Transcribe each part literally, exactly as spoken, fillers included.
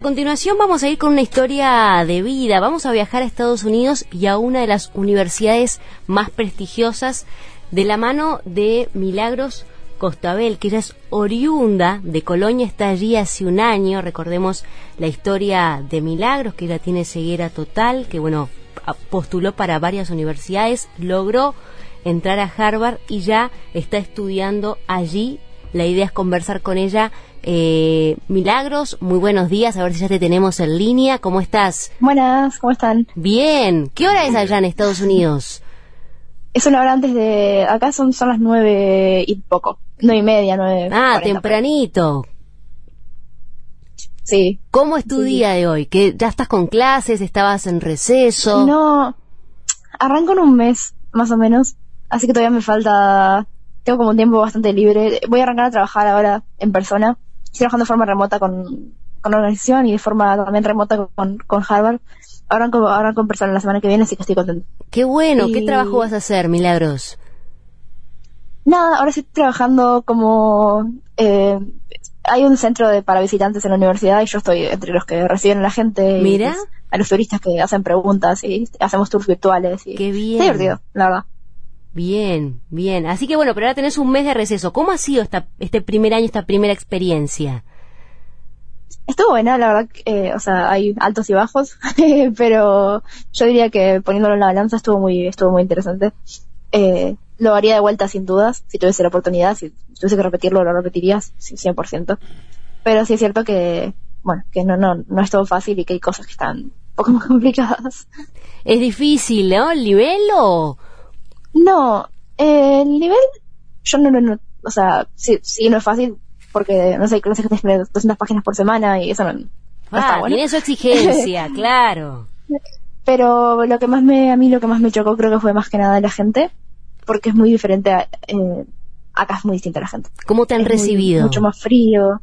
continuación vamos a ir con una historia de vida. Vamos a viajar a Estados Unidos y a una de las universidades más prestigiosas de la mano de Milagros Costabel, que ella es oriunda de Colonia, está allí hace un año. Recordemos la historia de Milagros, que ella tiene ceguera total, que bueno, postuló para varias universidades, logró entrar a Harvard y ya está estudiando allí. La idea es conversar con ella. Eh, Milagros, muy buenos días, a ver si ya te tenemos en línea. ¿Cómo estás? Buenas, ¿cómo están? Bien. ¿Qué hora es allá en Estados Unidos? Es una hora antes de... Acá son, son las nueve y poco. Nueve y media, nueve. Ah, tempranito. Sí. ¿Cómo es tu sí. día de hoy? ¿Que ya estás con clases? ¿Estabas en receso? No, arranco en un mes, más o menos. Así que todavía me falta... Tengo como un tiempo bastante libre. Voy a arrancar a trabajar ahora en persona. Estoy trabajando de forma remota con, con la organización y de forma también remota con, con Harvard. Arranco, arranco en persona la semana que viene, así que estoy contenta. Qué bueno. Y... ¿Qué trabajo vas a hacer, Milagros? Nada, ahora estoy trabajando como... Eh, hay un centro de, para visitantes en la universidad y yo estoy entre los que reciben a la gente. Mira. Y pues, a los turistas que hacen preguntas y hacemos tours virtuales. Y qué bien. Está divertido, la verdad. Bien, bien. Así que bueno, pero ahora tenés un mes de receso. ¿Cómo ha sido esta, este primer año, esta primera experiencia? Estuvo buena, la verdad, eh, o sea, hay altos y bajos, pero yo diría que poniéndolo en la balanza estuvo muy estuvo muy interesante. Eh, lo haría de vuelta sin dudas, si tuviese la oportunidad, si tuviese que repetirlo, lo repetiría cien por ciento. Pero sí es cierto que, bueno, que no no no es todo fácil y que hay cosas que están un poco más complicadas. Es difícil, ¿no? ¿El nivel o...? No, eh, el nivel, yo no, no, no, o sea, sí, sí no es fácil, porque, no sé, hay clases que tienen doscientas páginas por semana y eso no, no ah, está bueno. Tiene su exigencia, claro. Pero lo que más me, a mí lo que más me chocó creo que fue más que nada la gente, porque es muy diferente, a, eh, acá es muy distinta la gente. ¿Cómo te han es recibido? Muy, mucho más frío.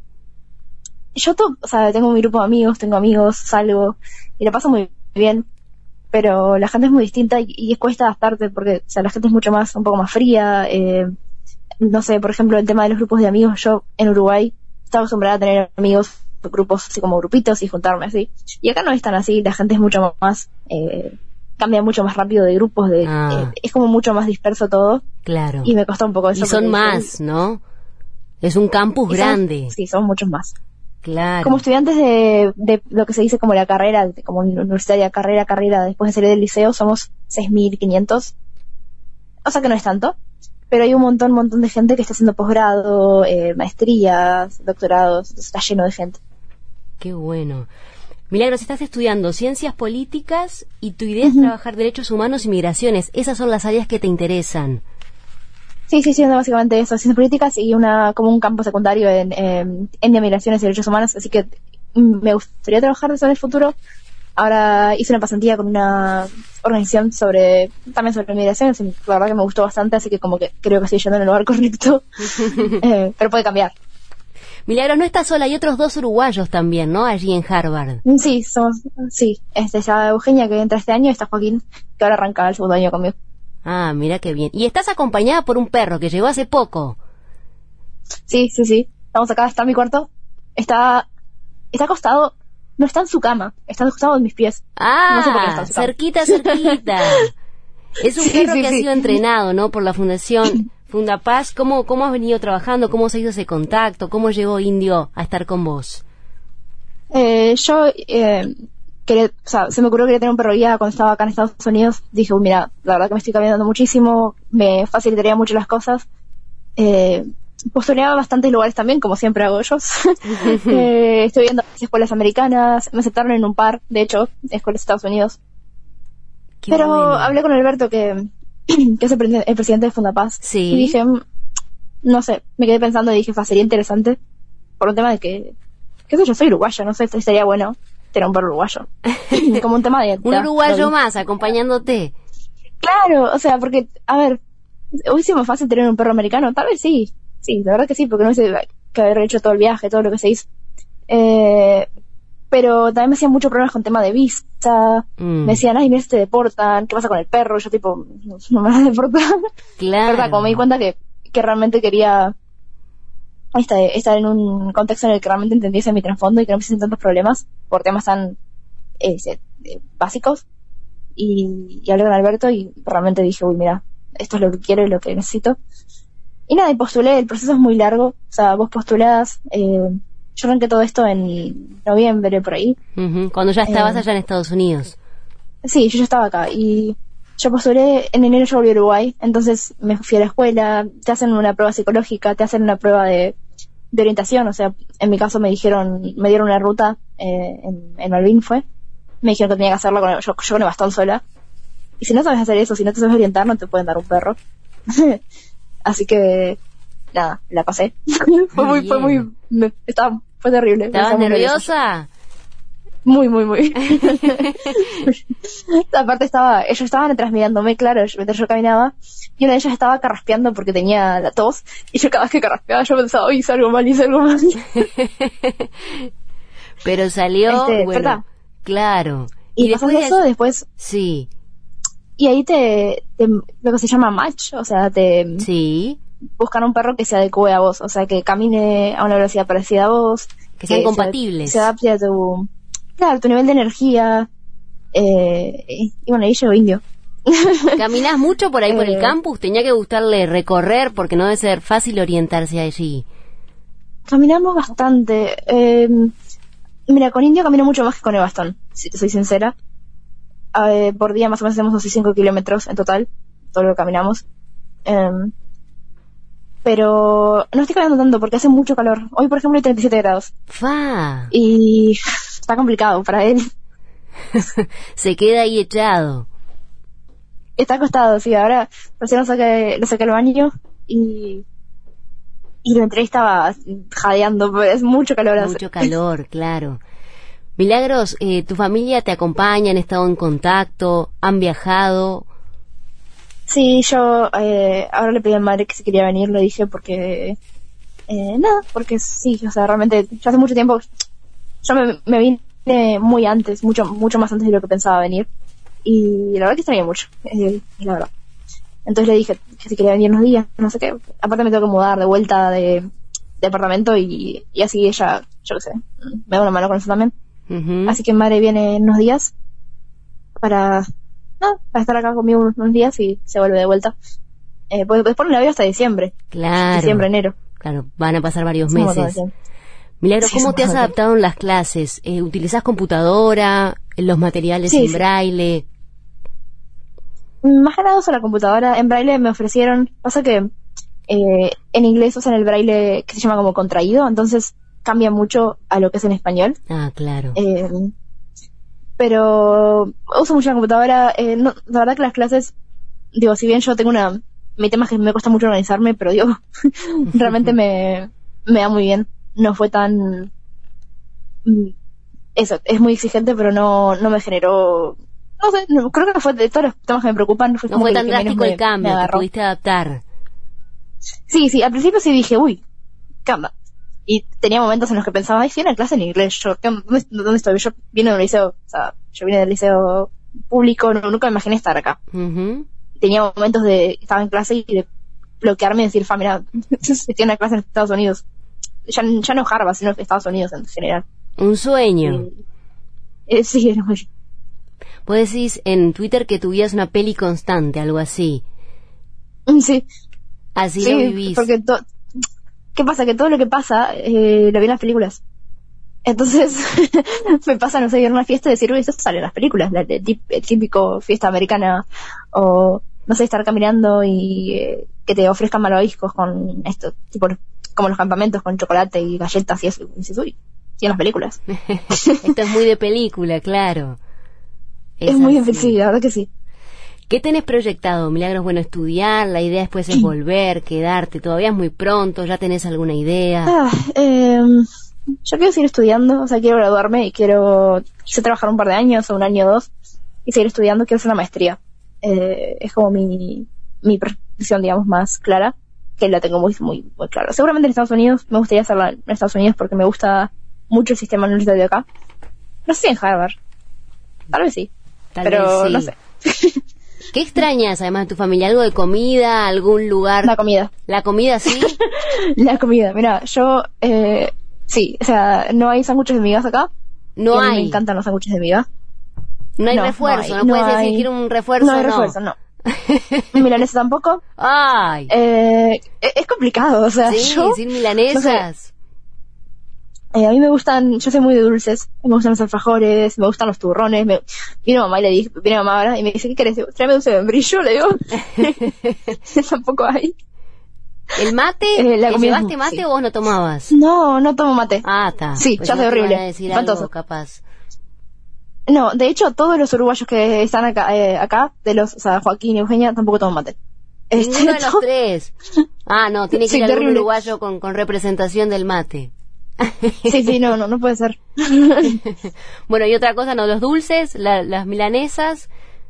Yo, to, o sea, tengo mi grupo de amigos, tengo amigos, salgo, y la paso muy bien. Pero la gente es muy distinta y, y cuesta adaptarte porque, o sea, la gente es mucho más, un poco más fría. Eh, no sé, por ejemplo, el tema de los grupos de amigos. Yo, en Uruguay, estaba acostumbrada a tener amigos, grupos así como grupitos y juntarme así. Y acá no es tan así, la gente es mucho más, eh, cambia mucho más rápido de grupos, de ah. eh, es como mucho más disperso todo. Claro. Y me costó un poco eso. Y son más, ¿no? Es un campus son, grande. Sí, son muchos más. Claro. Como estudiantes de, de lo que se dice como la carrera, como universitaria, carrera, carrera, después de salir del liceo, somos seis mil quinientos. O sea que no es tanto, pero hay un montón, un montón de gente que está haciendo posgrado, eh, maestrías, doctorados, está lleno de gente. Qué bueno. Milagros, estás estudiando ciencias políticas y tu idea uh-huh. es trabajar derechos humanos y migraciones. Esas son las áreas que te interesan. Sí, sí, sí, básicamente eso, ciencias políticas y una como un campo secundario en, en, en migraciones y derechos humanos, así que me gustaría trabajar eso en el futuro. Ahora hice una pasantía con una organización sobre, también sobre migraciones, y la verdad que me gustó bastante, así que como que creo que estoy yendo en el lugar correcto, eh, pero puede cambiar. Milagros, no estás sola, hay otros dos uruguayos también, ¿no? Allí en Harvard. Sí, somos, sí, este, está Eugenia que entra este año y está Joaquín que ahora arranca el segundo año conmigo. Ah, mira qué bien. Y estás acompañada por un perro que llegó hace poco. Sí, sí, sí. Estamos acá, está en mi cuarto. Está está acostado, no está en su cama, está acostado en mis pies. Ah, no sé por qué está en su cama. cerquita, cerquita. Es un sí, perro sí, que sí. ha sido entrenado, ¿no? Por la Fundación Fundapaz. ¿Cómo, cómo has venido trabajando? ¿Cómo se hizo ese contacto? ¿Cómo llegó Indio a estar con vos? Eh, yo... Eh, Quería, o sea, se me ocurrió que quería tener un perro guía cuando estaba acá en Estados Unidos. Dije, uh, mira, la verdad que me estoy cambiando muchísimo, me facilitaría mucho las cosas. Eh, postuleaba bastantes lugares también, como siempre hago yo. eh, estoy viendo escuelas americanas, me aceptaron en un par, de hecho, escuelas de Estados Unidos. Qué Pero bueno. Hablé con Alberto, que, que es el, pre- el presidente de Fundapaz, sí. y dije, no sé, me quedé pensando y dije, sería interesante, por un tema de que, qué sé yo, soy uruguaya, no sé, estaría bueno tener un perro uruguayo. Como un tema de... un uruguayo más, acompañándote. Claro, o sea, porque, a ver, hubiese más fácil tener un perro americano, tal vez sí, sí, la verdad que sí, porque no hubiese que haber hecho todo el viaje, todo lo que se hizo. Eh, pero también me hacían muchos problemas con tema de visa, mm. me decían, ay, mira, te deportan, ¿qué pasa con el perro? Yo tipo, no, no me van a deportar. Claro. ¿Verdad? Como me di cuenta que, que realmente quería... estar, estar en un contexto en el que realmente entendiese mi trasfondo y que no me hiciesen tantos problemas por temas tan eh, eh, básicos. Y, y hablé con Alberto y realmente dije, uy, mira, esto es lo que quiero y lo que necesito. Y nada, y postulé, el proceso es muy largo, o sea, vos postulás, eh, yo arranqué todo esto en noviembre, por ahí. Uh-huh. Cuando ya estabas eh, allá en Estados Unidos. Sí, yo ya estaba acá, y yo postulé, en enero yo volví a Uruguay, entonces me fui a la escuela, te hacen una prueba psicológica, te hacen una prueba de, de orientación, o sea, en mi caso me dijeron, me dieron una ruta, eh, en, en Malvin fue, me dijeron que tenía que hacerla con el, yo, yo con el bastón sola, y si no sabes hacer eso, si no te sabes orientar, no te pueden dar un perro. Así que, nada, la pasé. fue muy, fue muy, me, estaba, fue terrible. ¿Estabas nerviosa? Muy, muy, muy. Aparte estaba, ellos estaban detrás mirándome, claro, mientras yo caminaba, y una de ellas estaba carraspeando porque tenía la tos, y yo cada vez que carraspeaba yo pensaba, uy, hice algo mal, hice algo mal. Pero salió, este, bueno, ¿verdad? Claro. Y, y después de eso, después... Sí. Y ahí te, te, lo que se llama match, o sea, te... Sí. Buscan un perro que se adecue a vos, o sea, que camine a una velocidad parecida a vos. Que sean que compatibles. Se, se adapte a tu... Claro, tu nivel de energía. Eh, y bueno, ahí llegó Indio. ¿Caminás mucho por ahí por eh, el campus? Tenía que gustarle recorrer porque no debe ser fácil orientarse allí. Caminamos bastante. Eh, mira, con Indio camino mucho más que con el bastón, si te soy sincera. Eh, por día más o menos hacemos unos cinco kilómetros en total, todo lo que caminamos. Eh, pero no estoy caminando tanto porque hace mucho calor. Hoy, por ejemplo, hay treinta y siete grados. ¡Fa! Y está complicado para él. Se queda ahí echado. Está acostado, sí. Ahora recién lo saqué, lo saqué al baño y y lo entré y estaba jadeando, porque es mucho calor. Mucho calor, claro. Milagros, eh, ¿tu familia te acompaña? ¿Han estado en contacto? ¿Han viajado? Sí, yo eh, ahora le pedí a mi madre que si quería venir, lo dije porque... Eh, nada, porque sí, o sea, realmente, yo hace mucho tiempo, yo me, me vine muy antes, mucho mucho más antes de lo que pensaba venir, y la verdad que extrañé mucho, eh, la verdad. Entonces le dije que si quería venir unos días, no sé qué, aparte me tengo que mudar de vuelta de, de apartamento y, y así ella, yo qué sé, me da una mano con eso también. Uh-huh. Así que mi madre viene en unos días para, no, para estar acá conmigo unos, unos días y se vuelve de vuelta. Eh, pues después la veo hasta diciembre. Claro. Diciembre, enero. Claro, van a pasar varios Sí, meses. Milagro, ¿cómo sí, te has adaptado en las clases? Eh, ¿Utilizás computadora, los materiales sí, en sí. braille? Más que nada uso la computadora. En braille me ofrecieron, pasa que eh, en inglés usan el braille que se llama como contraído, entonces cambia mucho a lo que es en español. Ah, claro. Eh, pero uso mucho la computadora. Eh, no, la verdad que las clases, digo, si bien yo tengo una... Mi tema es que me cuesta mucho organizarme, pero digo, realmente me, me da muy bien. No fue tan... Eso, es muy exigente, pero no, no me generó... No sé, no, creo que no fue de todos los temas que me preocupan. No fue, no fue tan drástico el me, cambio, me te pudiste adaptar. Sí, sí, al principio sí dije, uy, ¿qué onda? Y tenía momentos en los que pensaba, ay, sí, en la clase en inglés, yo, ¿dónde, ¿dónde estoy? Yo vine de un liceo, o sea, yo vine del liceo público, no, nunca me imaginé estar acá. Uh-huh. Tenía momentos de, estaba en clase y de bloquearme y decir, fa, mira, estoy en una clase en Estados Unidos. Ya, ya no Harvard, sino Estados Unidos en general. Un sueño. Y, eh, sí, era muy... Vos decís en Twitter que tu vida es una peli constante, algo así. Sí. Así sí, lo vivís. Porque to- ¿qué pasa? Que todo lo que pasa eh, lo vi en las películas. Entonces me pasa, no sé, ir a una fiesta y decir, uy, esto sale en las películas, la, el, tip, el típico fiesta americana, o no sé, estar caminando y eh, que te ofrezcan malvaviscos con esto, tipo como los campamentos con chocolate y galletas y eso. Y dices, uy, sí, en las películas. Esto es muy de película, claro. Es, es muy difícil, sí, la verdad que sí. ¿Qué tenés proyectado, Milagros? Bueno, estudiar, la idea después es volver, quedarte, todavía es muy pronto, ¿ya tenés alguna idea? Ah, eh, yo quiero seguir estudiando, o sea, quiero graduarme y quiero, quise trabajar un par de años o un año o dos y seguir estudiando, quiero hacer una maestría. Eh, es como mi, mi proyección, digamos, más clara, que la tengo muy, muy, muy clara. Seguramente en Estados Unidos, me gustaría hacerla en Estados Unidos porque me gusta mucho el sistema universitario de acá. No sé si en Harvard, tal vez sí, Tal pero vez sí. no sé. ¿Qué extrañas además de tu familia? ¿Algo de comida? ¿Algún lugar? La comida. ¿La comida sí? La comida, mira, yo, eh, sí, o sea, no hay sándwiches de migas acá. No hay. Me encantan los sándwiches de migas. No hay no, refuerzo, no, no, hay, puedes no decir hay, quiero un refuerzo. No hay refuerzo, no. no. Milanesa tampoco. Ay. Eh, es complicado, o sea, sí, yo... sin milanesas. No sé, eh, a mí me gustan, yo soy muy de dulces, me gustan los alfajores, me gustan los turrones. Me, vino mamá y le dije, viene mamá ahora y me dice, ¿qué querés? Tráeme dulce de membrillo, le digo. Tampoco hay. ¿El mate? Eh, la ¿Te comida, llevaste mate sí. o vos no tomabas? No, no tomo mate. Ah, está. Sí, pues ya sé, horrible. Espantoso. Algo, capaz. No, de hecho, todos los uruguayos que están acá, eh, acá de los, o sea, Joaquín y Eugenia, tampoco toman mate. Ninguno Este, de los tres. Ah, no, tiene que sí, ir algún terrible. uruguayo con, con representación del mate. Sí, sí, no, no, no puede ser. Bueno, y otra cosa, no, los dulces, la, las milanesas.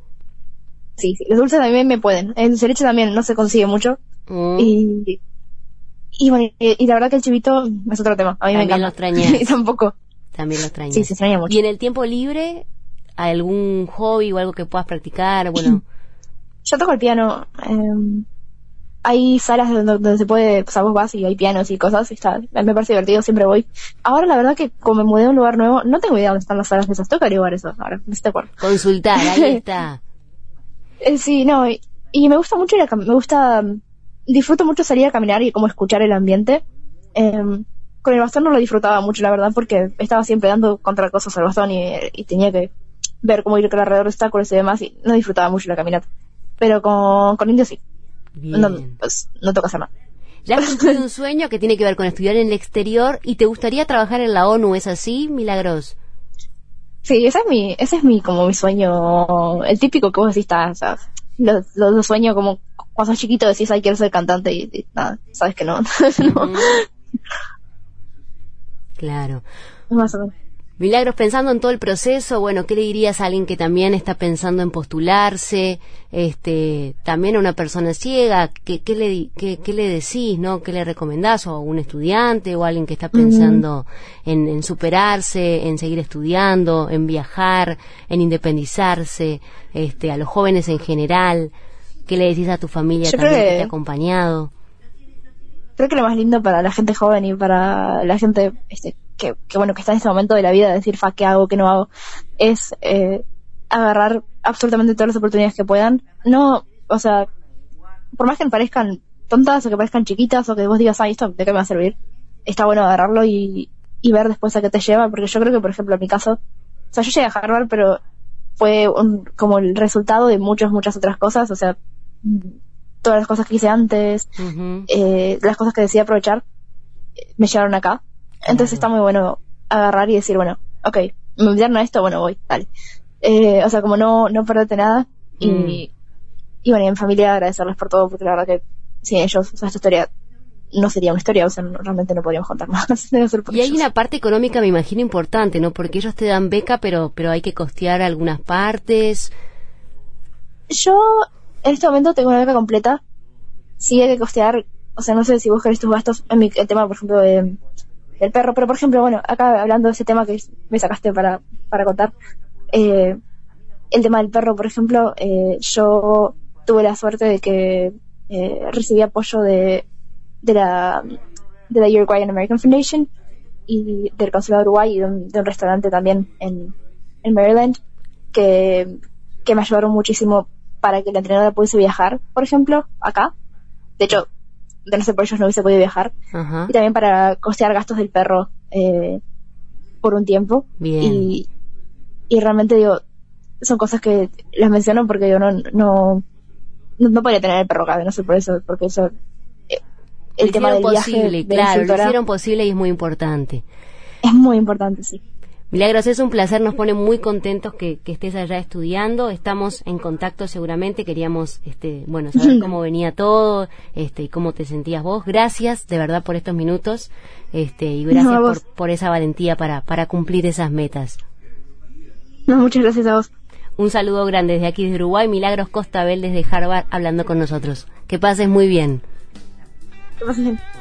Sí, sí, los dulces también me pueden. El dulce de leche también no se consigue mucho. Mm. Y, y bueno, y, y la verdad que el chivito es otro tema. A mí También me encanta. lo extrañas. Y tampoco. También lo extrañas. Sí, se extraña mucho. ¿Y en el tiempo libre, algún hobby o algo que puedas practicar? Bueno. Yo toco el piano. Eh, hay salas donde, donde se puede, o sea, vos vas y hay pianos y cosas, y está, me parece divertido, siempre voy. Ahora la verdad que como me mudé a un lugar nuevo, no tengo idea dónde están las salas de esas, tengo que averiguar eso ahora, no te acuerdo. Consultar, ahí está. eh, sí, no, y, y me gusta mucho ir a cam- me gusta, disfruto mucho salir a caminar y como escuchar el ambiente. Eh, con el bastón no lo disfrutaba mucho, la verdad, porque estaba siempre dando contra cosas al bastón y, y tenía que ver cómo ir alrededor de obstáculos y demás, y no disfrutaba mucho la caminata. Pero con, con Indio sí. Bien. No, pues, no toca hacer nada. Ya has cumplido un sueño que tiene que ver con estudiar en el exterior y te gustaría trabajar en la ONU, ¿es así, Milagros? Sí, ese es mi, ese es mi, como mi sueño, el típico que vos decís, está, o sea, lo, lo, lo sueño como cuando sos chiquito decís, ay, quiero ser cantante y, y nada, sabes que no. no. Mm. Claro. Más o menos. Milagros, pensando en todo el proceso, bueno, ¿qué le dirías a alguien que también está pensando en postularse? Este, también a una persona ciega, ¿qué, qué le, di- qué, qué le decís, no? ¿Qué le recomendás? O a un estudiante o a alguien que está pensando mm. en, en superarse, en seguir estudiando, en viajar, en independizarse, este, a los jóvenes en general. ¿Qué le decís a tu familia Yo también creo que que- te ha acompañado? Creo que lo más lindo para la gente joven y para la gente, este, que, que bueno, que está en este momento de la vida de decir, fa, ¿qué hago, qué no hago? Es, eh, agarrar absolutamente todas las oportunidades que puedan. No, o sea, por más que me parezcan tontas o que parezcan chiquitas o que vos digas, ay, ¿esto de qué me va a servir? Está bueno agarrarlo y, y ver después a qué te lleva, porque yo creo que, por ejemplo, en mi caso, o sea, yo llegué a Harvard, pero fue un, como el resultado de muchas, muchas otras cosas, o sea, todas las cosas que hice antes, Uh-huh. eh, las cosas que decidí aprovechar, eh, me llevaron acá. Entonces está muy bueno agarrar y decir, bueno, ok, me invitaron a esto, bueno, voy, dale. Eh, o sea, como no, no perderte nada. Y, Mm. y bueno, y a mi familia agradecerles por todo, porque la verdad que sin ellos, o sea, esta historia no sería una historia, o sea, no- realmente no podríamos contar más de no ser por Y hay ellos. una parte económica, me imagino, importante, ¿no? Porque ellos te dan beca, pero pero hay que costear algunas partes. Yo en este momento tengo una beca completa. Sí hay que costear, o sea, no sé si vos querés tus gastos, en mi, el tema, por ejemplo, de, del perro, pero por ejemplo, bueno, acá hablando de ese tema que me sacaste para, para contar, eh, el tema del perro, por ejemplo, eh, yo tuve la suerte de que eh, recibí apoyo de, de la de la Uruguayan American Foundation y del Consulado de Uruguay y de un, de un restaurante también en, en Maryland que, que me ayudaron muchísimo para que la entrenadora pudiese viajar, por ejemplo, acá. De hecho, de no ser por ellos no hubiese podido viajar. Ajá. Y también para costear gastos del perro eh, por un tiempo. Bien. Y, y realmente digo, son cosas que las menciono porque yo no no no, no podría tener el perro acá, no sé por eso, porque eso eh, el Lo tema del hicieron viaje posible, de la claro, lo instructora hicieron posible y es muy importante. es muy importante, sí. Milagros, es un placer, nos pone muy contentos que, que estés allá estudiando, estamos en contacto seguramente, queríamos este, bueno, saber cómo venía todo, este, y cómo te sentías vos. Gracias de verdad por estos minutos, este, y gracias No, a por, vos. por esa valentía para, para cumplir esas metas. No, muchas gracias a vos. Un saludo grande desde aquí de Uruguay, Milagros Costabel desde Harvard hablando con nosotros. Que pases muy bien. Que pases bien.